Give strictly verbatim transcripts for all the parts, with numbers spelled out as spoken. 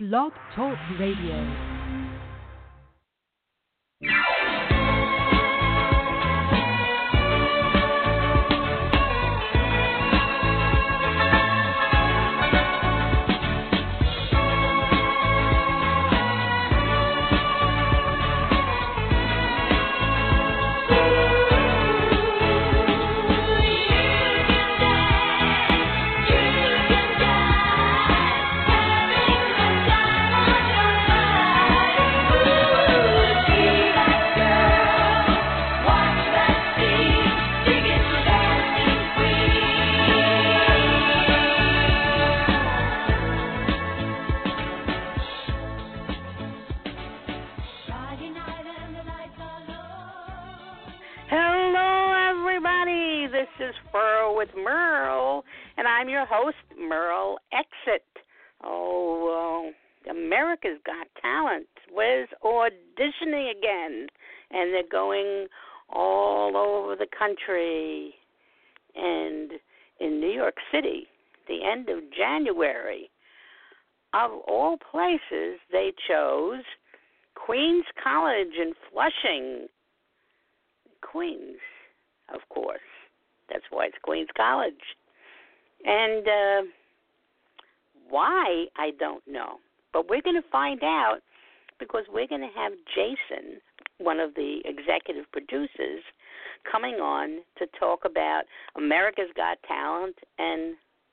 Blog Talk Radio. With Merle, and I'm your host, Merle Exit. Oh, uh, America's Got Talent was auditioning again, and they're going all over the country. And in New York City, the end of January, of all places, they chose Queens College in Flushing, Queens, of course. That's why it's Queens College. And uh, why, I don't know. But we're going to find out because we're going to have Jason, one of the executive producers, coming on to talk about America's Got Talent and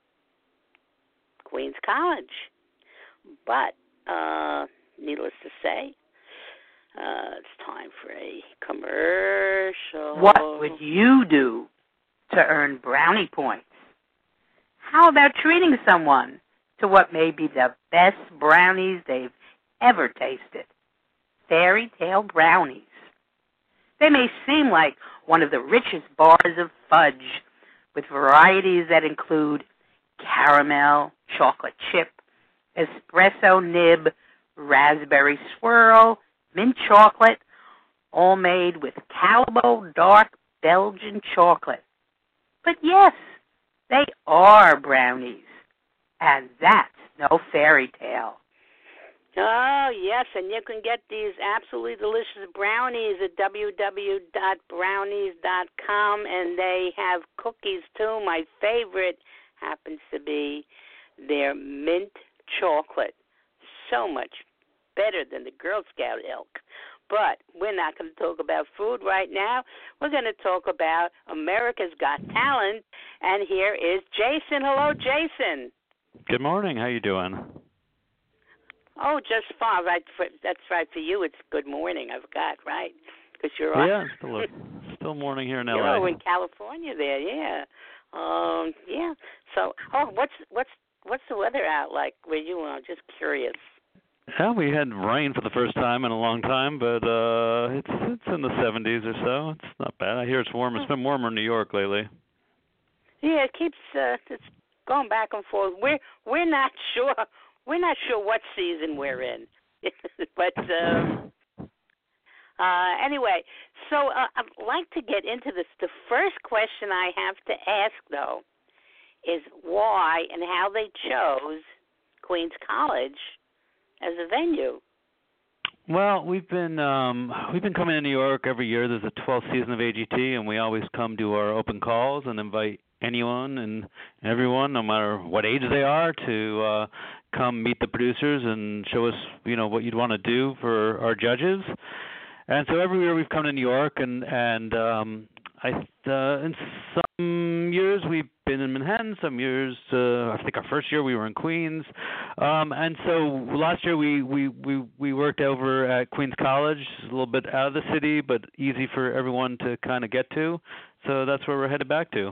Queens College. But uh, needless to say, uh, it's time for a commercial. What would you do to earn brownie points? How about treating someone to what may be the best brownies they've ever tasted? Fairy Tale brownies. They may seem like one of the richest bars of fudge, with varieties that include caramel, chocolate chip, espresso nib, raspberry swirl, mint chocolate, all made with Calbo dark Belgian chocolate. But yes, they are brownies, and that's no fairy tale. Oh, yes, and you can get these absolutely delicious brownies at w w w dot brownies dot com, and they have cookies, too. My favorite happens to be their mint chocolate. So much better than the Girl Scout ilk. But we're not going to talk about food right now. We're going to talk about America's Got Talent. And here is Jason. Hello, Jason. Good morning. How you doing? Oh, just fine. Right. For, that's right. For you, it's good morning. I forgot, right? Because you're on. Yeah, still, a, still morning here in L A. You're in California there, yeah. Um, yeah. So, oh, what's what's what's the weather out like where you are? Just curious. Yeah, we had rain for the first time in a long time, but uh, it's it's in the seventies or so. It's not bad. I hear it's warm. It's been warmer in New York lately. Yeah, it keeps uh, it's going back and forth. We're we're not sure we're not sure what season we're in, but um, uh, anyway. So uh, I'd like to get into this. The first question I have to ask, though, is why and how they chose Queens College as a venue. Well, we've been um, we've been coming to New York every year. There's a twelfth season of A G T, and we always come to our open calls and invite anyone and everyone, no matter what age they are, to uh, come meet the producers and show us, you know, what you'd want to do for our judges. And so every year we've come to New York, and and um, I uh, in some years we've been in Manhattan. Some years, uh, I think our first year we were in Queens, um, and so last year we, we, we, we worked over at Queens College, a little bit out of the city, but easy for everyone to kind of get to. So that's where we're headed back to.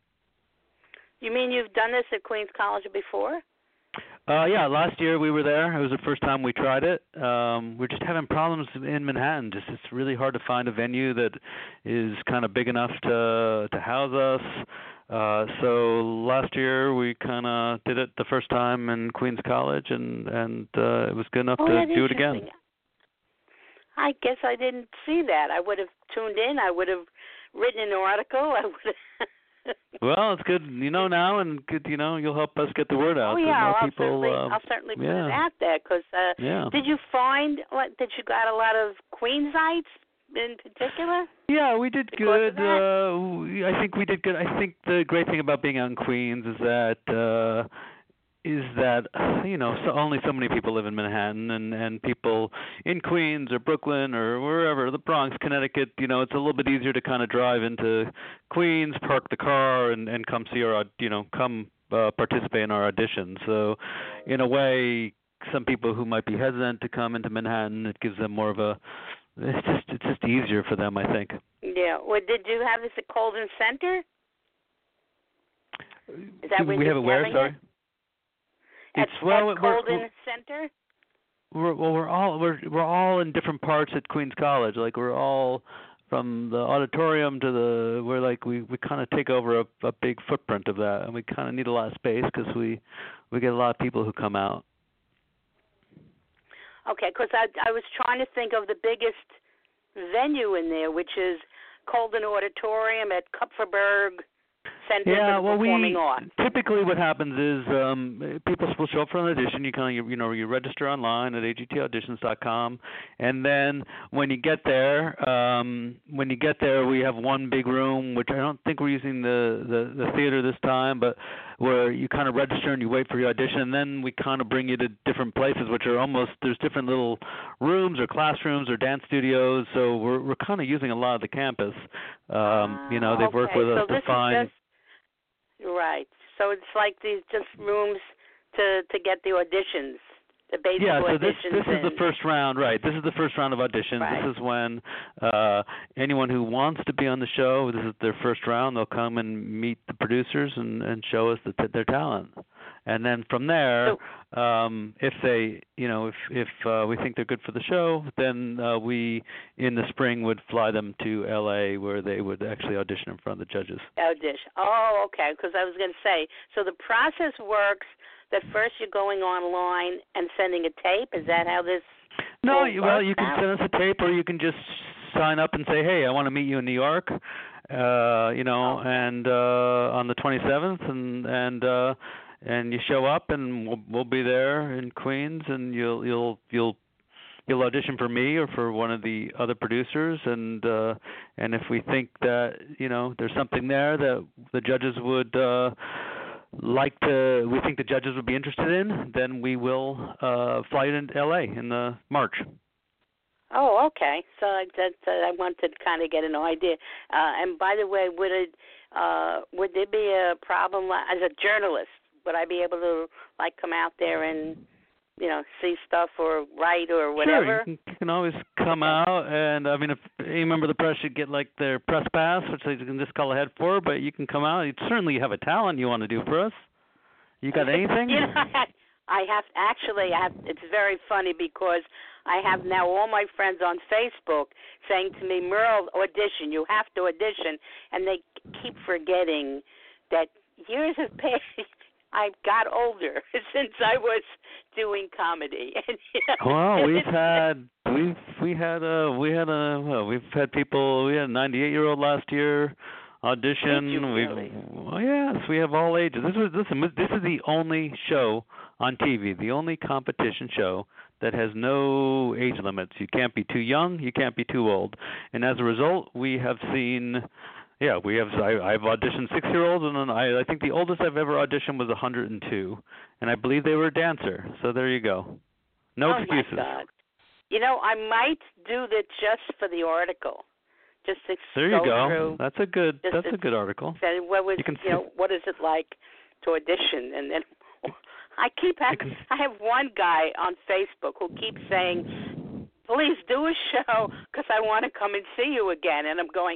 You mean you've done this at Queens College before? Uh, yeah, last year we were there. It was the first time we tried it. Um, we're just having problems in Manhattan. Just it's really hard to find a venue that is kind of big enough to to house us. Uh, so last year we kind of did it the first time in Queens College, and and uh, it was good enough oh, to do it again. I guess I didn't see that. I would have tuned in. I would have written an article. I would have Well, it's good, you know, now, and good, you know, you'll help us get the word out. Oh yeah, more I'll people, certainly, um, I'll certainly put yeah. it out there. Cause uh, yeah. did you find what, that you got a lot of Queensites in particular? Yeah, we did Because good. Uh, we, I think we did good. I think the great thing about being out in Queens is that uh, is that you know so only so many people live in Manhattan, and and people in Queens or Brooklyn or wherever, the Bronx, Connecticut, you know, it's a little bit easier to kind of drive into Queens, park the car, and and come see our, you know, come uh, participate in our auditions. So, in a way, some people who might be hesitant to come into Manhattan, it gives them more of a it's just it's just easier for them, I think. Yeah. Well, did you have this at Colden Center? Is that we have it where? Sorry. It? It's at, well, at we're, Colden we're, Center. We're, well, we're all we're we're all in different parts at Queens College. Like we're all from the auditorium to the we're like we, we kind of take over a, a big footprint of that, and we kind of need a lot of space because we we get a lot of people who come out. Okay, because I I was trying to think of the biggest venue in there, which is Colden Auditorium at Kupferberg Center yeah, for the well, Performing we, Arts. Typically what happens is um, people will show up for an audition. You kind of, you know, you register online at A G T auditions dot com, and then when you get there, um, when you get there, we have one big room, which I don't think we're using the, the, the theater this time, but where you kind of register and you wait for your audition, and then we kind of bring you to different places, which are almost, there's different little rooms or classrooms or dance studios, so we're we're kind of using a lot of the campus. Um, you know, they've okay. worked with so us to find... Right. So it's like these just rooms to to get the auditions, the basic yeah, so auditions. this this and... is the first round, right? This is the first round of auditions. Right. This is when uh, anyone who wants to be on the show, this is their first round. They'll come and meet the producers and, and show us the, their talent. And then from there, so, um, if they, you know, if if uh, we think they're good for the show, then uh, we in the spring would fly them to L A where they would actually audition in front of the judges. Audition. Oh, okay. Because I was going to say, so the process works that first you're going online and sending a tape. Is that how this? No, you, well, you can out? send us a tape, or you can just sign up and say, hey, I want to meet you in New York, uh, you know, oh. and uh, on the twenty-seventh, and and. Uh, And you show up, and we'll, we'll be there in Queens, and you'll you'll you'll you'll audition for me or for one of the other producers, and uh, and if we think that you know there's something there that the judges would uh, like to, we think the judges would be interested in, then we will uh, fly it into L A in the March. Oh, okay. So that uh, I wanted to kind of get an idea. Uh, and by the way, would it uh, would there be a problem as a journalist? Would I be able to, like, come out there and, you know, see stuff or write or whatever? Sure, you can, you can always come okay. out, and, I mean, if any member of the press should get, like, their press pass, which they can just call ahead for, but you can come out. You certainly have a talent you want to do for us. You got anything? you know, I have, actually, I have, it's very funny because I have now all my friends on Facebook saying to me, Merle, audition, you have to audition, and they keep forgetting that years have passed. I got older since I was doing comedy. And, you know, well, we've had we've we had a we had a well, we've had people. We had a ninety-eight year old last year audition. Did you really? We've, well, yes, we have all ages. This was listen. This is the only show on T V, the only competition show that has no age limits. You can't be too young. You can't be too old. And as a result, we have seen. Yeah, we have. I, I've auditioned six-year-olds, and then I, I think the oldest I've ever auditioned was one hundred two, and I believe they were a dancer. So there you go. No oh excuses. My God. You know, I might do that just for the article, just to there go you go. through. That's a good. That's to, a good article. Say, what was you, can you know what is it like to audition, and then I keep having, can, I have one guy on Facebook who keeps saying, "Please do a show because I want to come and see you again," and I'm going.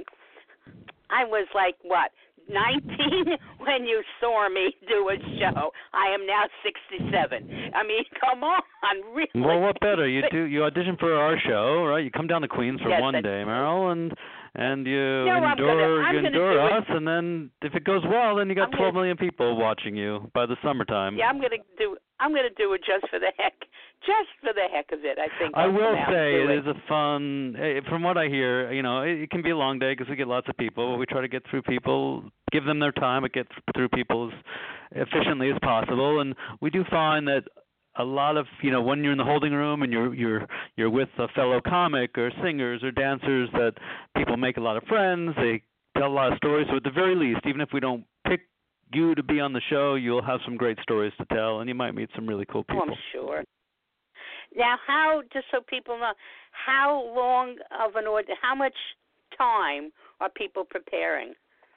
I was like, what, nineteen when you saw me do a show. I am now sixty-seven. I mean, come on, really. Well, what better? You do you audition for our show, right? You come down to Queens for yes, one day, Merrill, and and you no, endure I'm gonna, I'm you gonna endure us, it. and then if it goes well, then you got I'm twelve gonna, million people watching you by the summertime. Yeah, I'm gonna do. I'm gonna do it just for the heck, just for the the heck of it. I think I I'll will come out say and do it is a fun. eh, From what I hear, you know, it, it can be a long day because we get lots of people. But we try to get through people, give them their time, but get through people as efficiently as possible. And we do find that a lot of, you know, when you're in the holding room and you're you're you're with a fellow comic or singers or dancers, that people make a lot of friends. They tell a lot of stories. So at the very least, even if we don't pick you to be on the show, you'll have some great stories to tell, and you might meet some really cool people. Oh, I'm sure. Now, how, just so people know, how long of an order, how much time are people preparing?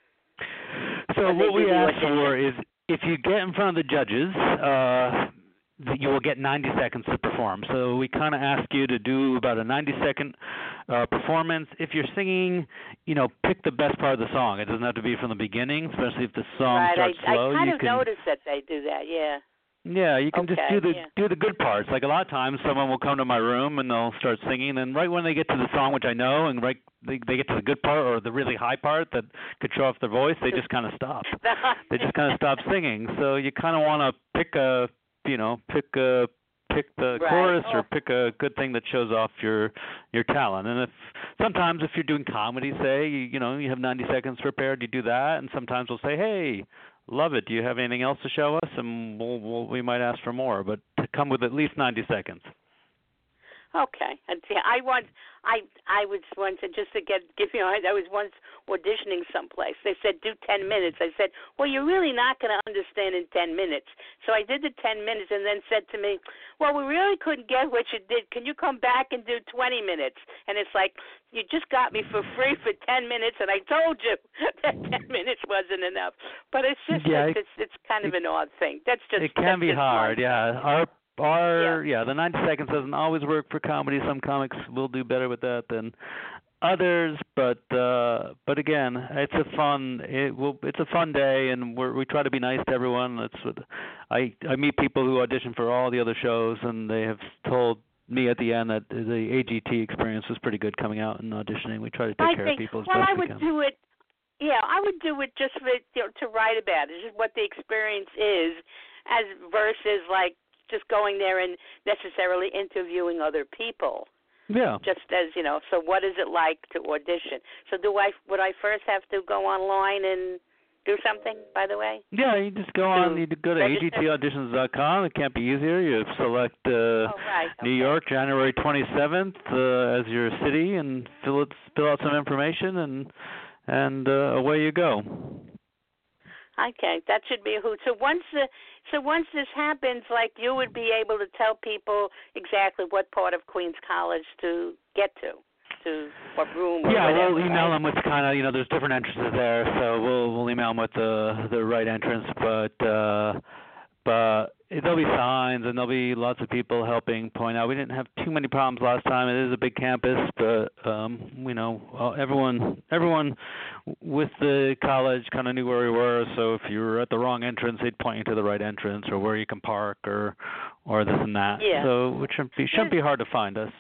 So what we ask for is if you get in front of the judges, uh, you will get ninety seconds to perform. So we kind of ask you to do about a ninety-second uh, performance. If you're singing, you know, pick the best part of the song. It doesn't have to be from the beginning, especially if the song right, starts I, slow. I kind you of can, noticed that they do that, yeah. Yeah, you can okay, just do the yeah. do the good parts. Like a lot of times, someone will come to my room and they'll start singing, and right when they get to the song, which I know, and right they they get to the good part or the really high part that could show off their voice, they just kind of stop. They just kind of stop singing. So you kind of want to pick a, you know, pick a pick the right. chorus oh. or pick a good thing that shows off your your talent. And if sometimes if you're doing comedy, say you, you know you have ninety seconds prepared, you do that, and sometimes we'll say, hey. Love it. Do you have anything else to show us? And we'll, we'll, we might ask for more, but to come with at least ninety seconds. Okay. And see, I once, I, I was once, and just to get, give you, I was once auditioning someplace. They said, do ten minutes. I said, well, you're really not going to understand in ten minutes. So I did the ten minutes and then said to me, well, we really couldn't get what you did. Can you come back and do twenty minutes? And it's like, you just got me for free for ten minutes, and I told you that ten minutes wasn't enough. But it's just, yeah, it's, it's, it's kind of an odd thing. That's just, it can that's be just hard, one. yeah. Our Our yeah. yeah, the ninety seconds doesn't always work for comedy. Some comics will do better with that than others, but uh, but again, it's a fun it will it's a fun day, and we we try to be nice to everyone. That's what I I meet people who audition for all the other shows, and they have told me at the end that the A G T experience was pretty good coming out and auditioning. We try to take I care think, of people as well, best I we would can. do it. Yeah, I would do it just for, you know, to write about it, just what the experience is, as versus like just going there and necessarily interviewing other people. Yeah. Just as, you know, so what is it like to audition? So do I, would I first have to go online and do something, by the way? Yeah, you just go on, you go to A G T auditions dot com. It can't be easier. You select uh, oh, right. New okay. York, January twenty-seventh, uh, as your city, and fill it, fill out some information, and and uh, away you go. Okay, that should be a hoot. So once the, so once this happens, like you would be able to tell people exactly what part of Queens College to get to, to what room or yeah, whatever. we'll email right? them with kind of, you know, there's different entrances there, so we'll we'll email them with the the right entrance, but uh, but there'll be signs and there'll be lots of people helping point out. We didn't have too many problems last time. It is a big campus, but um, you know, everyone everyone with the college kind of knew where we were. So if you were at the wrong entrance, they'd point you to the right entrance or where you can park or or this and that. Yeah. So it shouldn't be shouldn't be hard to find us.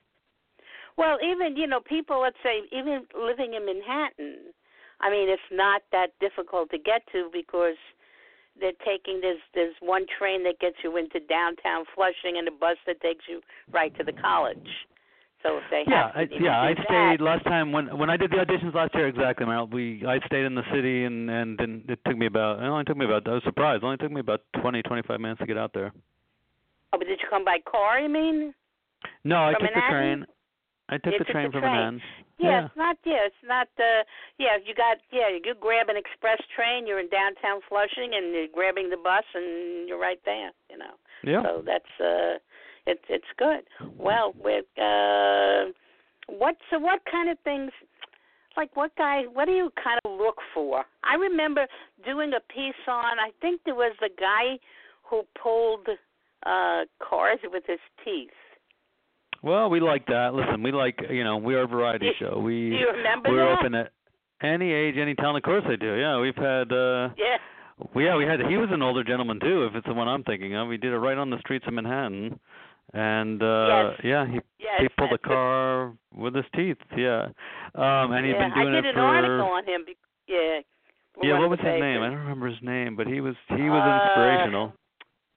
Well, even, you know, people, let's say, even living in Manhattan, I mean, it's not that difficult to get to because they're taking, there's, there's one train that gets you into downtown Flushing and a bus that takes you right to the college. So if they yeah, have to, I, yeah, I that, stayed last time when when I did the auditions last year. Exactly, Meryl. We I stayed in the city, and and, and it took me about. It only took me about. I was surprised. It only took me about twenty, twenty-five minutes to get out there. Oh, but did you come by car? You mean? No, I From took Manhattan? the train. I took You the took train the from train. Manhattan. Yeah, Yeah, it's not. Yeah, it's not. Uh, yeah, you got. Yeah, you grab an express train. You're in downtown Flushing, and you're grabbing the bus, and you're right there. You know. yeah. So that's. Uh, it's it's good. Well, with uh, what? So what kind of things? Like what guy? What do you kind of look for? I remember doing a piece on. I think there was the guy who pulled uh, cars with his teeth. Well, we like that. Listen, we like, you know, we are a variety show. We do you remember we're that? open at any age, any talent. Of course, I do. Yeah, we've had. uh Yeah. Well, yeah, we had. He was an older gentleman too. If it's the one I'm thinking of, we did it right on the streets of Manhattan, and uh Yes. yeah, he Yes, he pulled a that's car with his teeth. Yeah, um, and he'd yeah, been doing I did it an for. article on him. Be- yeah. Yeah, one what of was the his name? I papers. don't remember his name, but he was he was Uh, inspirational.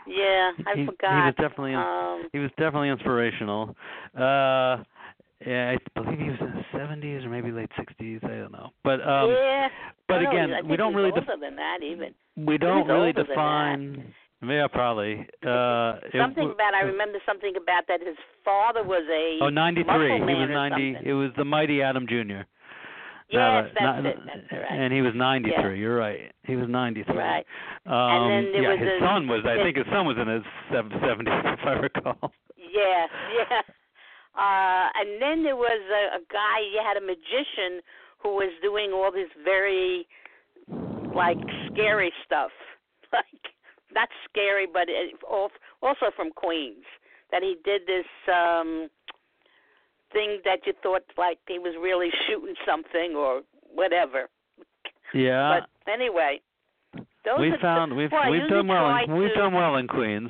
Yeah, I he, forgot. He was definitely um, he was definitely inspirational. Uh, yeah, I believe he was in the seventies or maybe late sixties. I don't know. But um, yeah. but no, again, no, I think we don't he's really older def- than that even. we don't He's really older than define. Yeah, probably. Uh, something it, about I remember something about that his father was a oh, ninety-three. muscle He man was or ninety. something. It was the mighty Adam Junior Yes, not, that's not, it. That's right. And he was ninety-three. Yeah. You're right. He was ninety-three. Right. Um, and then there yeah, was his a, son was. I it, think his son was in his seventies, if I recall. Yeah, yeah. Uh, and then there was a, a guy. You had a magician who was doing all this very like scary stuff, like not scary, but it, also from Queens. That he did this um, thing that you thought like he was really shooting something or whatever. Yeah. But anyway, those we are found the, we've well, we've done well. In, we've to, done well in Queens.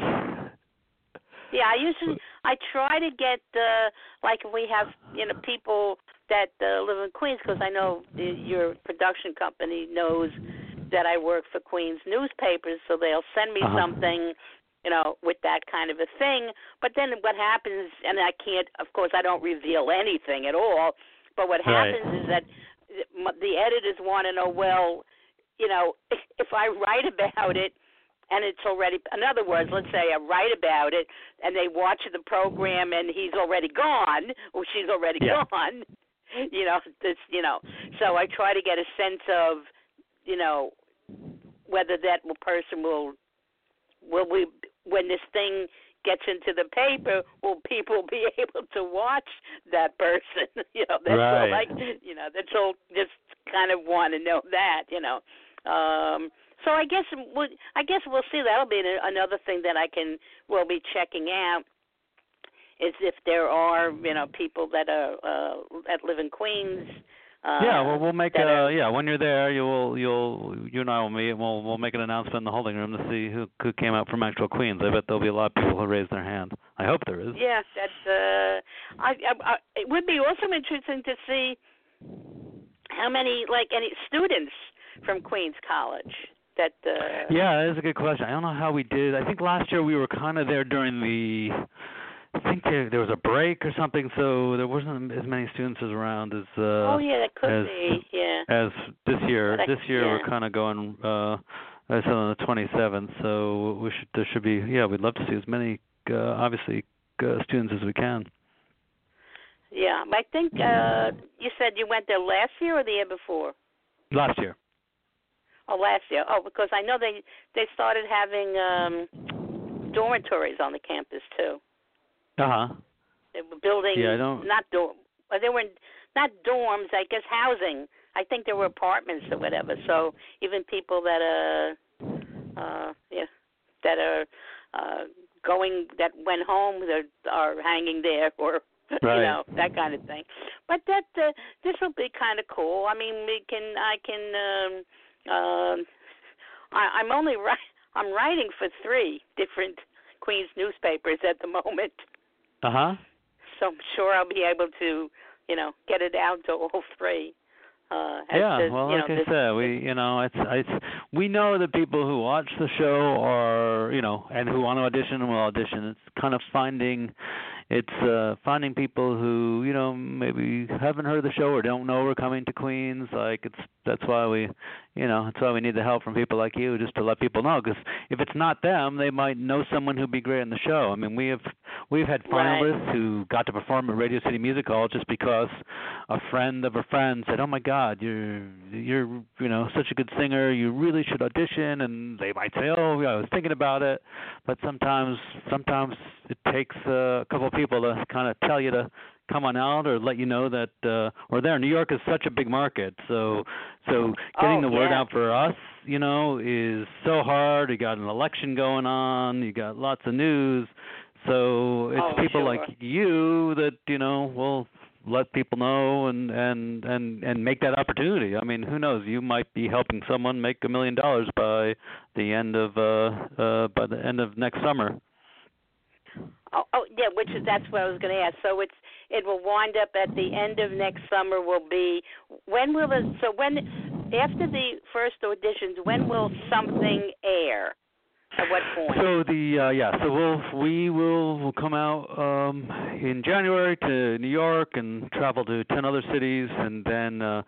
Yeah, I usually I try to get uh, like if we have you know people that uh, live in Queens because I know the, your production company knows that I work for Queens newspapers, so they'll send me uh-huh. something, you know, with that kind of a thing. But then what happens, and I can't, of course, I don't reveal anything at all. But what happens right. is that the editors want to know, well, you know, if, if I write about it. And it's already, in other words, let's say I write about it, and they watch the program, and he's already gone, or she's already yeah. gone. You know, this, you know. So I try to get a sense of, you know, whether that person will, will we, when this thing gets into the paper, will people be able to watch that person? You know, that's right. all. Like, you know, that's all. Just kind of want to know that, you know. Um, So I guess we'll, I guess we'll see. That'll be another thing that I can will be checking out is if there are you know people that are uh, that live in Queens. Uh, yeah, well, we'll make a are, yeah. When you're there, you'll you'll you and I will meet. And we'll we'll make an announcement in the holding room to see who who came out from actual Queens. I bet there'll be a lot of people who raise their hand. I hope there is. Yeah, that's. Uh, I, I, I it would be also interesting to see how many like any students from Queens College. That, uh, yeah, that is a good question. I don't know how we did. I think last year we were kind of there during the. I think there, there was a break or something, so there wasn't as many students as around as. Uh, oh yeah, that could as, be. Yeah. As this year, I, this year yeah. we're kind of going. Uh, I said on the twenty-seventh, so we should. There should be. Yeah, we'd love to see as many, uh, obviously, uh, students as we can. Yeah, I think uh, you said you went there last year or the year before. Last year. Oh, last year. Oh, because I know they they started having um, dormitories on the campus too. Uh huh. They were building. Yeah, I don't. Not dorm. Well, they were not dorms. I guess housing. I think there were apartments or whatever. So even people that are, uh, yeah, that are uh, going that went home that are hanging there or. Right. You know, that kind of thing. But that uh, this will be kind of cool. I mean, we can. I can. Um, Um, I, I'm only ri- I'm writing for three different Queens newspapers at the moment. Uh huh. So I'm sure I'll be able to, you know, get it out to all three. Uh, yeah, the, well, you like know, I this, said, we, you know, it's, it's, we know that people who watch the show are, you know, and who want to audition will audition. It's kind of finding, it's uh, finding people who, you know, maybe haven't heard the show or don't know we're coming to Queens. Like it's, that's why we, you know, that's why we need the help from people like you, just to let people know. Because if it's not them, they might know someone who'd be great in the show. I mean, we have, we've had finalists right. who got to perform at Radio City Music Hall just because a friend of a friend said, "Oh my God, you're you're you know such a good singer. You really should audition." And they might say, "Oh, yeah, I was thinking about it." But sometimes sometimes it takes uh, a couple of people to kind of tell you to come on out or let you know that uh, we're there. New York is such a big market, so so getting oh, the word yeah. out for us, you know, is so hard. You got an election going on. You got lots of news. So it's oh, people sure. like you that, you know, will let people know and, and, and, and make that opportunity. I mean, who knows? You might be helping someone make a million dollars by the end of uh, uh, by the end of next summer. Oh, oh, yeah, which is that's what I was going to ask. So it's it will wind up at the end of next summer. Will be when will it? So when after the first auditions, when will something air? At what point? So the uh, yeah, so we'll we will we'll come out um, in January to New York and travel to ten other cities, and then uh,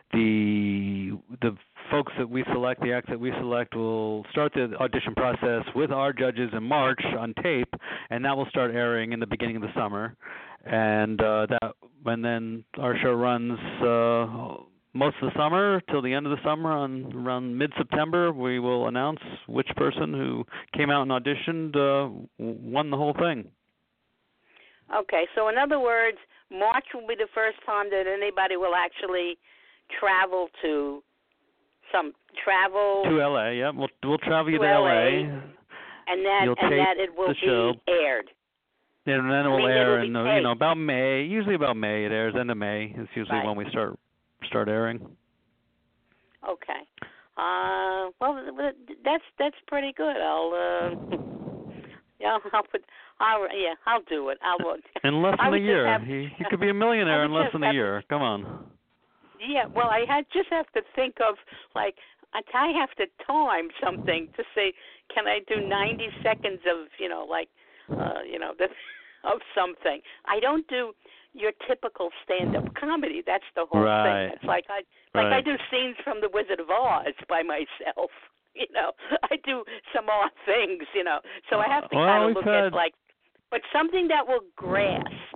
the the folks that we select, the acts that we select, will start the audition process with our judges in March on tape, and that will start airing in the beginning of the summer, and uh, that and then our show runs. Uh, Most of the summer till the end of the summer, on around mid-September, we will announce which person who came out and auditioned uh, won the whole thing. Okay, so in other words, March will be the first time that anybody will actually travel to some travel to L A. Yeah, we'll we'll travel you to, to L A, L A, and that You'll and tape that it will the show. be aired. And then it will I mean, air it'll in be uh, you know about May. Usually about May it airs. End of May is usually Right. when we start start airing. Okay. Uh, well, that's that's pretty good. I'll uh, yeah, I'll put, I'll yeah, I'll do it. I'll. In less I than a would just year, have- he he could be a millionaire I in would less just than a have- year. Come on. Yeah. Well, I had just have to think of like I I have to time something to say, can I do ninety seconds of you know like uh, you know the, of something. I don't do your typical stand-up comedy. That's the whole Right. thing. It's like I like Right. I do scenes from The Wizard of Oz by myself. You know, I do some odd things. You know, so I have to Well, kind of we've look had- at like, but something that will grasp.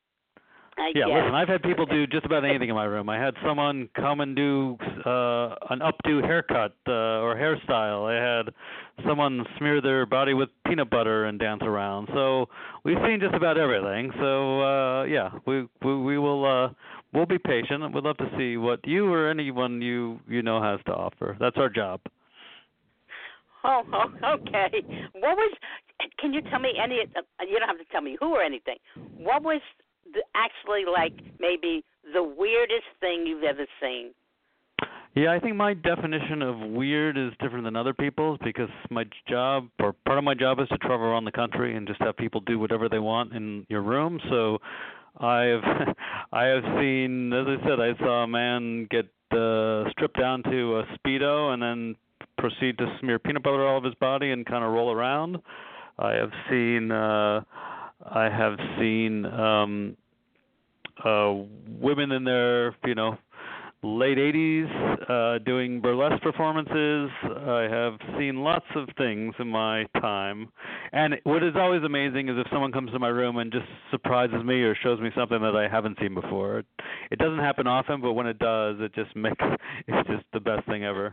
I Yeah, guess. listen, I've had people do just about anything in my room. I had someone come and do uh, an updo haircut uh, or hairstyle. I had someone smear their body with peanut butter and dance around. So we've seen just about everything. So uh, yeah, we we, we will uh, we'll be patient. We'd love to see what you or anyone you you know has to offer. That's our job. Oh, oh, okay. What was? Can you tell me any? Uh, you don't have to tell me who or anything. What was the, actually like maybe the weirdest thing you've ever seen? Yeah, I think my definition of weird is different than other people's because my job, or part of my job, is to travel around the country and just have people do whatever they want in your room. So I've I have seen, as I said, I saw a man get uh, stripped down to a Speedo and then proceed to smear peanut butter all over his body and kind of roll around. I have seen uh, I have seen um, uh, women in their, you know, late eighties uh, doing burlesque performances. I have seen lots of things in my time. And what is always amazing is if someone comes to my room and just surprises me or shows me something that I haven't seen before. It, it doesn't happen often, but when it does, it just makes it's just the best thing ever.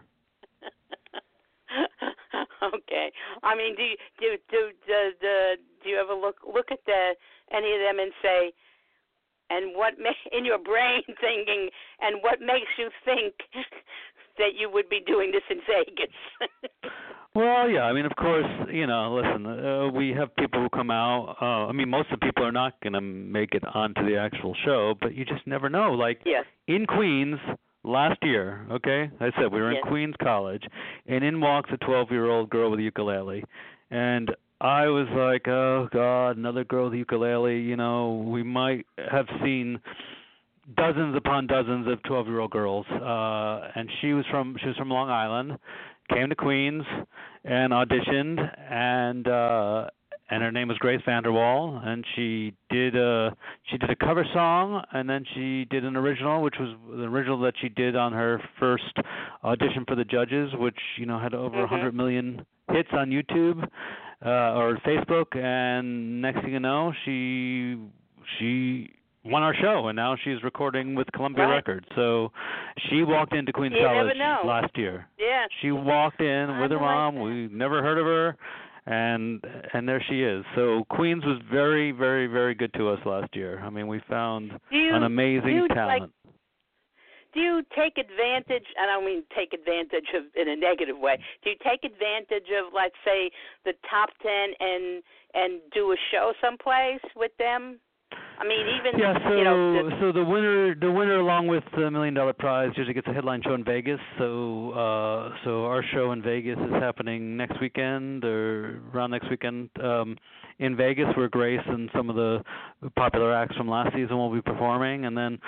Okay. I mean, do you, do do do do do you ever look look at the any of them and say, and what ma- in your brain thinking, and what makes you think that you would be doing this in Vegas? Well, yeah. I mean, of course, you know. Listen, uh, we have people who come out. Uh, I mean, most of the people are not going to make it onto the actual show, but you just never know. Like Yes. in Queens. Last year, okay, I said we were in Yes. Queens College, and in walks a twelve-year-old girl with a ukulele, and I was like, oh God, another girl with a ukulele. You know, we might have seen dozens upon dozens of twelve-year-old girls, uh, and she was from she was from Long Island, came to Queens, and auditioned, and uh, and her name was Grace Vanderwall, and she did a she did a cover song, and then she did an original, which was the original that she did on her first audition for the judges, which you know had over Mhm. one hundred million hits on YouTube uh, or Facebook, and next thing you know, she she won our show, and now she's recording with Columbia Right. Records. So she walked into Queens You never College know. last year. Yeah. She walked in I with her like mom. that. We never heard of her, and and there she is. So Queens was very, very, very good to us last year. I mean, we found Do you, an amazing do you, talent. Like, do you take advantage, I don't mean take advantage of in a negative way, do you take advantage of, let's say, the top ten and and do a show someplace with them? I mean, even, Yeah, so you know, the, so the winner the winner along with the million dollar prize usually gets a headline show in Vegas. So uh so our show in Vegas is happening next weekend or around next weekend um in Vegas, where Grace and some of the popular acts from last season will be performing, and then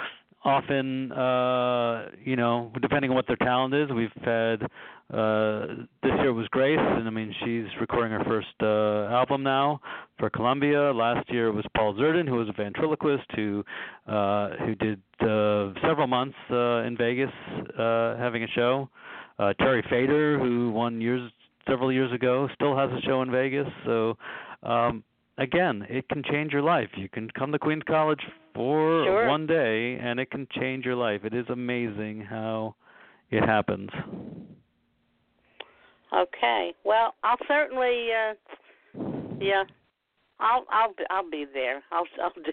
often, uh, you know, depending on what their talent is, we've had, uh, this year was Grace, and I mean, she's recording her first uh, album now for Columbia. Last year was Paul Zerdin, who was a ventriloquist who uh, who did uh, several months uh, in Vegas uh, having a show. Uh, Terry Fader, who won years several years ago, still has a show in Vegas. So, um, again, it can change your life. You can come to Queens College for Sure. one day, and it can change your life. It is amazing how it happens. Okay. Well, I'll certainly, uh, yeah, I'll I'll I'll be there. I'll I'll do.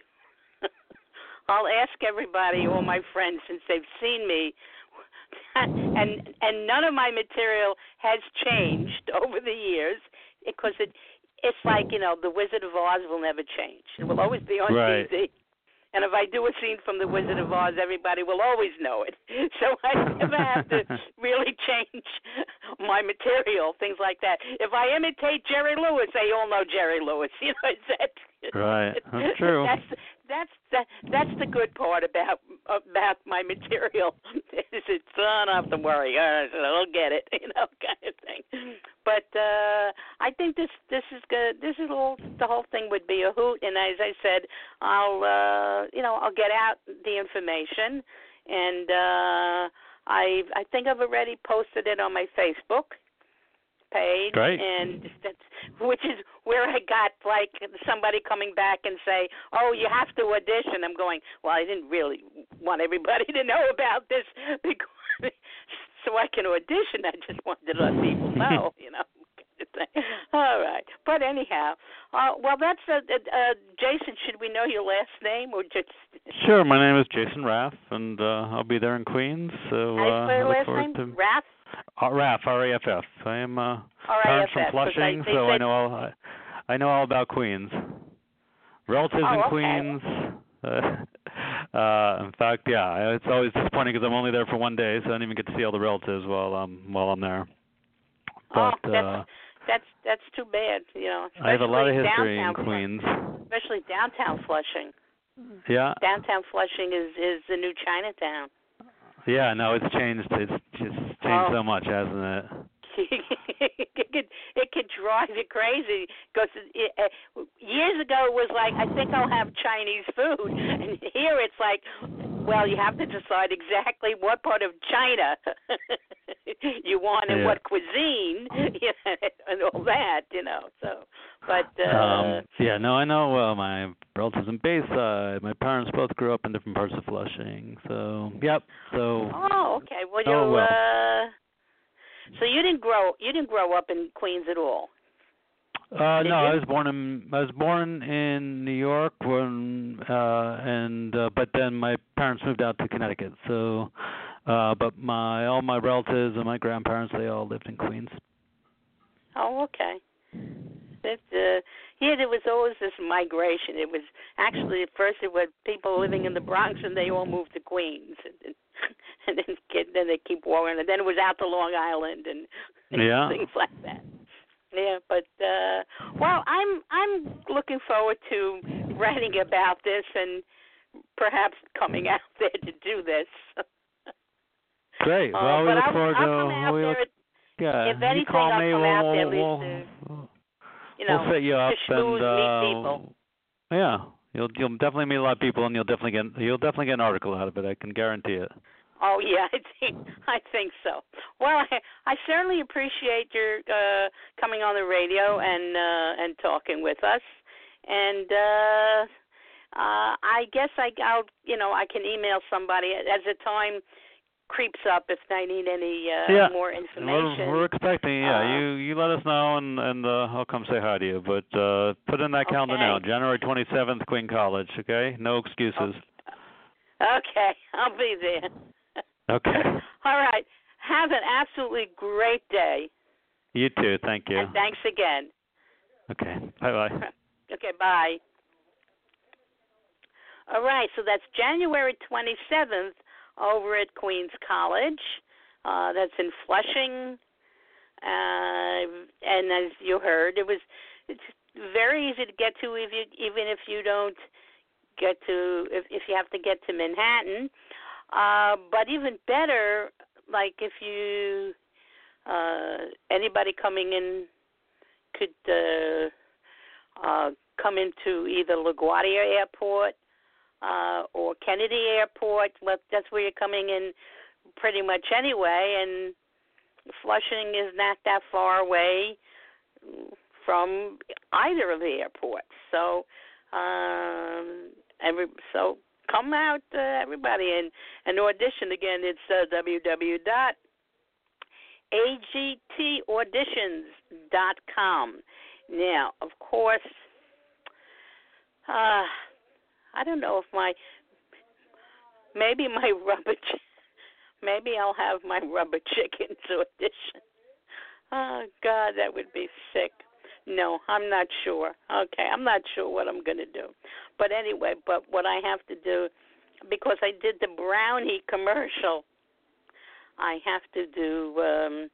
I'll ask everybody, all my friends, since they've seen me, and and none of my material has changed over the years because it it's like, you know, the Wizard of Oz will never change. It will always be on Right. T V. And if I do a scene from The Wizard of Oz, everybody will always know it. So I never have to really change my material, things like that. If I imitate Jerry Lewis, they all know Jerry Lewis. You know, it's that. Right, that's true. That's that's that, that's the good part about about my material. Is it's oh, I don't have to worry. I'll get it, you know, kind of thing. But uh, I think this this is good. This is all. The whole thing would be a hoot. And as I said, I'll uh, you know I'll get out the information, and uh, I I think I've already posted it on my Facebook page. Great. And that's, which is where I got like somebody coming back and say, "Oh, you have to audition." I'm going, "Well, I didn't really want everybody to know about this because so I can audition. I just wanted to let people know, you know." All right, but anyhow, uh, well, that's uh, uh, Jason. Should we know your last name or just? Sure. My name is Jason Raff, and uh, I'll be there in Queens. So How do you uh, spell I your look last forward name? to Raff. uh, Raff, R A F F. I am uh, R A F F. parents from 'cause Flushing, I, they so said, I know all I, I know all about Queens. Relatives Oh, in okay. Queens. Uh, uh, in fact, yeah, it's always disappointing because I'm only there for one day, so I don't even get to see all the relatives while I'm while I'm there. But oh, that's uh, that's that's too bad. You know, I have a lot of especially history in downtown Queens. Especially downtown Flushing. Yeah. Downtown Flushing is is the new Chinatown. Yeah, no, it's changed. It's just changed Oh. so much, hasn't it? it could it could drive you crazy because it, uh, years ago it was like, I think I'll have Chinese food, and here it's like, well, you have to decide exactly what part of China you want and Yeah. what cuisine, you know, and all that, you know. So, but uh, um, yeah, no, I know. Well, my relatives in Bayside. My parents both grew up in different parts of Flushing. So, yep. So. oh, okay. Well, you Oh, well. uh, so you didn't grow you didn't grow up in Queens at all. Uh, Did no, you? I was born in I was born in New York when uh, and uh, but then my parents moved out to Connecticut. So, uh, but my all my relatives and my grandparents, they all lived in Queens. Oh, okay. It, uh, yeah, there was always this migration. It was actually at first it was people living in the Bronx, and they all moved to Queens, and then, and then, get, then they keep walking, and then it was out to Long Island and, and Yeah. things like that. Yeah, but uh, well, I'm I'm looking forward to writing about this and perhaps coming out there to do this. Great. Uh, Well, we but look I'll, forward I'll to. come out we there. look, At, yeah, if anything, you call I'll me. come we'll, out there at we'll, least we'll, you know, we'll set you up to schmooze, and uh, meet people. yeah, you'll you'll definitely meet a lot of people, and you'll definitely get you'll definitely get an article out of it. I can guarantee it. Oh yeah, I think I think so. Well, I, I certainly appreciate your uh, coming on the radio and uh, and talking with us. And uh, uh, I guess I, I'll you know I can email somebody as the time creeps up if I need any uh, Yeah. more information. We're, we're expecting. Yeah, Uh, you you let us know, and and uh, I'll come say hi to you. But uh, put in that calendar Okay. now, January twenty-seventh, Queen College. Okay, no excuses. Okay, I'll be there. Okay. All right. Have an absolutely great day. You too. Thank you. And thanks again. Okay. Bye bye. Okay, bye. All right, so that's January twenty-seventh over at Queens College. Uh, that's in Flushing. Uh, and as you heard, it was it's very easy to get to if you, even if you don't get to, if, if you have to get to Manhattan. Uh, but even better, like if you uh, anybody coming in could uh, uh, come into either LaGuardia Airport uh, or Kennedy Airport. Well, that's where you're coming in pretty much anyway, and Flushing is not that far away from either of the airports. So, um, every so come out, uh, everybody, and, and audition. Again, it's uh, w w w dot a g t auditions dot com. Now, of course, uh, I don't know if my, maybe my rubber, ch- maybe I'll have my rubber chickens audition. Oh, God, that would be sick. No, I'm not sure. Okay, I'm not sure what I'm going to do. But anyway, but what I have to do, because I did the brownie commercial, I have to do um,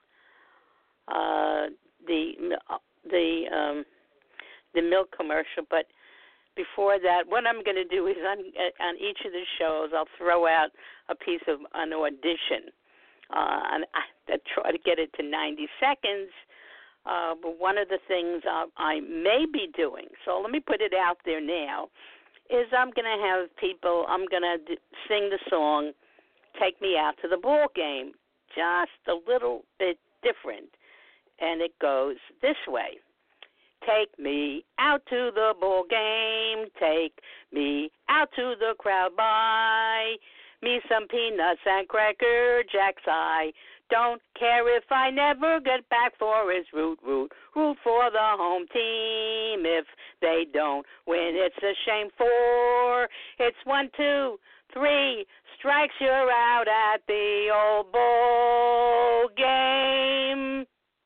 uh, the the um, the milk commercial. But before that, what I'm going to do is on, on each of the shows, I'll throw out a piece of an audition. Uh, and I, I try to get it to ninety seconds. Uh, but one of the things I, I may be doing, so let me put it out there now, is I'm going to have people, I'm going to d- sing the song, Take Me Out to the Ball Game, just a little bit different. And it goes this way. Take me out to the ball game, take me out to the crowd, buy me some peanuts and cracker jacks. I don't care if I never get back for his root, root, root for the home team. If they don't win, it's a shame. For it's one, two, three strikes, you're out at the old ball game.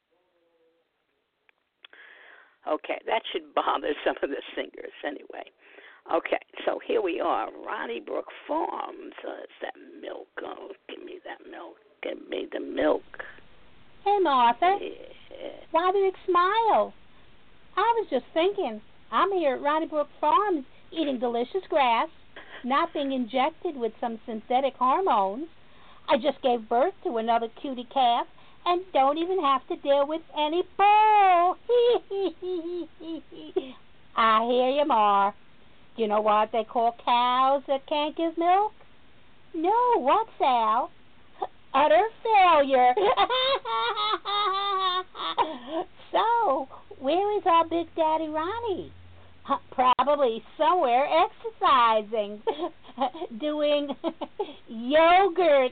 Okay, that should bother some of the singers anyway. Okay, so here we are, Ronnie Brook Farms. Uh, it's that milk. Oh, give me that milk. Give me the milk. Hey, Martha. Yeah. Why do you smile? I was just thinking, I'm here at Ronnie Brook Farms eating delicious grass, not being injected with some synthetic hormones. I just gave birth to another cutie calf and don't even have to deal with any bull. I hear you, Ma. Do you know what they call cows that can't give milk? No, what, Sal? Utter failure. So, where is our Big Daddy Ronnie? Probably somewhere exercising, doing yogurt.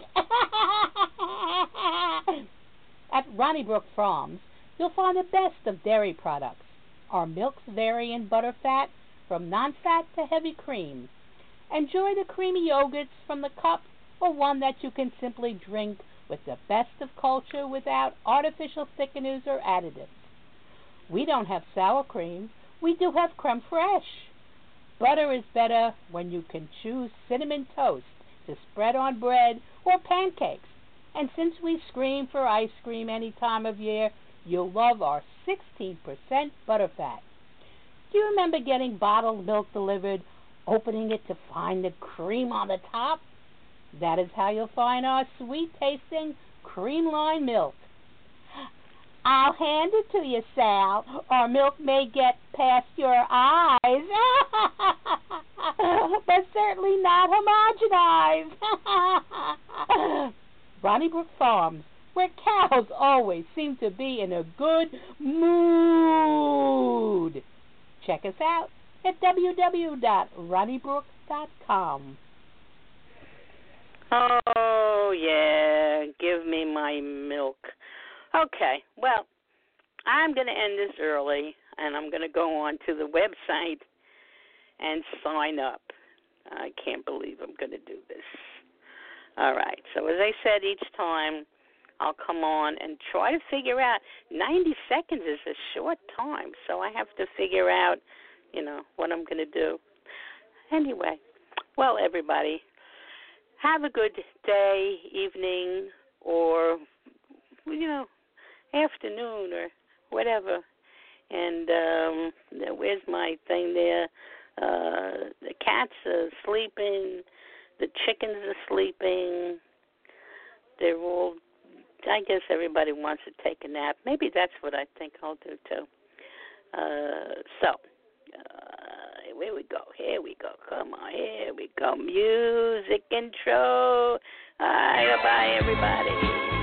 At Ronnie Brook Farms, you'll find the best of dairy products. Our milks vary in butter fat from non-fat to heavy cream. Enjoy the creamy yogurts from the cup or one that you can simply drink with the best of culture without artificial thickeners or additives. We don't have sour cream. We do have creme fraiche. Butter is better when you can choose cinnamon toast to spread on bread or pancakes. And since we scream for ice cream any time of year, you'll love our sixteen percent butterfat. Do you remember getting bottled milk delivered, opening it to find the cream on the top? That is how you'll find our sweet-tasting cream-lined milk. I'll hand it to you, Sal. Our milk may get past your eyes, but certainly not homogenized. Ronnie Brook Farms, where cows always seem to be in a good mood. Check us out at w w w dot ronnie brook dot com. Oh, yeah, give me my milk. Okay, well, I'm going to end this early, and I'm going to go on to the website and sign up. I can't believe I'm going to do this. All right, so as I said each time, I'll come on and try to figure out, ninety seconds is a short time, so I have to figure out, you know, what I'm going to do. Anyway, well, everybody, have a good day, evening, or, you know, afternoon or whatever. And um, where's my thing there? Uh, the cats are sleeping. The chickens are sleeping. They're all, I guess everybody wants to take a nap. Maybe that's what I think I'll do, too. Uh, so, uh, here we go. Here we go. Come on. Here we go. Music intro. Bye, bye, everybody.